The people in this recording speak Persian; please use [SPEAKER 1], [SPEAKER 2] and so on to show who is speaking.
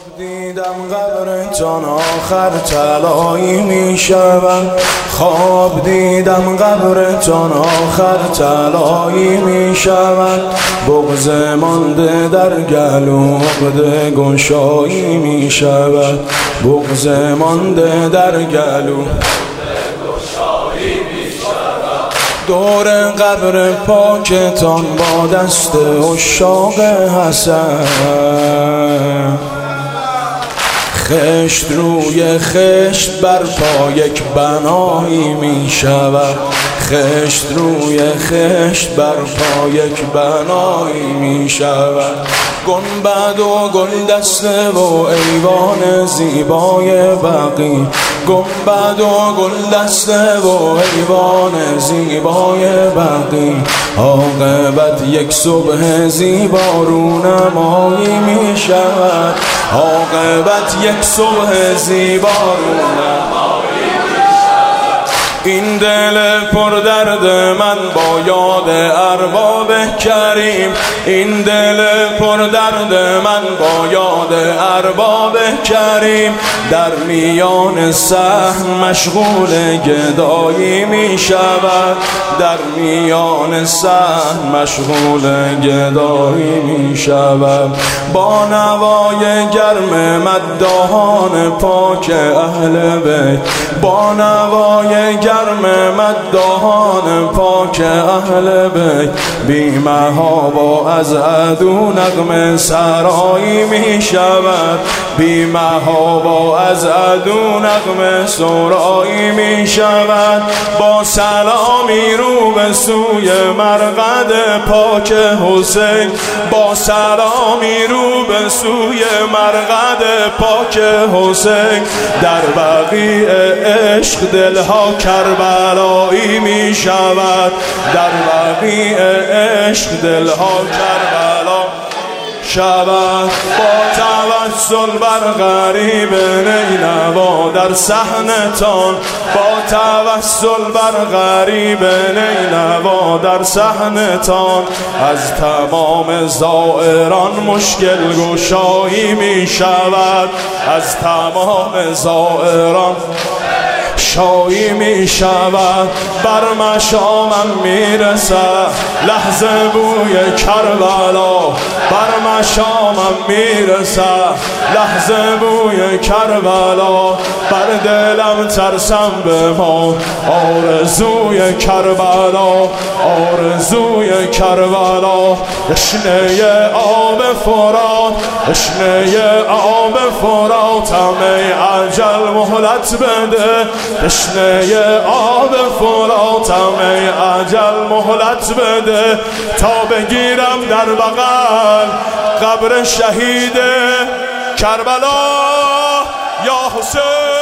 [SPEAKER 1] دیدم قبرتان آخر طلایی می شود. خواب دیدم قبرتان آخر طلایی می شود. بغض مانده در گلو عقده گشایی می شود. بغض مانده در گلو دور قبر پاکتان با دست عشاق حسن، خشت روی خشت بر پا یک بنایی می شود. خشت روی خشت بر پا یک بنایی می شود. گنبد و گل دسته و ایوان زیبای بقی، گنبد و گل دسته و ایوان زیبای بقی. عاقبت یک صبح زیبا رونمایی می شود. عاقبت یک صبح زیبا رونمایی می شود. این دل پر درد من با یاد ارباب کریم، این دل پر درد من با یاد ارباب کریم. در میان صحن مشغول گدایی می شود. در میان صحن مشغول گدایی می شود. با نوای گرم مداحان پاک اهل بیت، با نوای گرم مداحان پاک اهل بیت. بی محابا از عدو نغمه سرایی می شود. بی محابا از عدو نغمه سرایی می شود. با سلامی رو به سوی مرقد پاک حسین، با سلامی رو به سوی مرقد پاک حسین. در بقیع عشق دلها کربلایی می شود. در بقیع عشق دلها کربلا شود. با توسل بر غریب نینوا در صحنتان، با توسل بر غریب نینوا در صحنتان. از تمام زائران مشکل گشایی می شود. از تمام زائران شایی می شود. بر مشامم می رسد لحظه بوی کربلا. بر مشامم می رسد لحظه بوی کربلا. بر دلم ترسم بمان آرزوی کربلا. آرزوی کربلا. تشنه آب فرات، تشنه آب فرات. ای اجل مهلت بده. تشنه آب فراتم ای اجل مهلت بده. تا بگیرم در بغل قبر شهید کربلا یا حسین.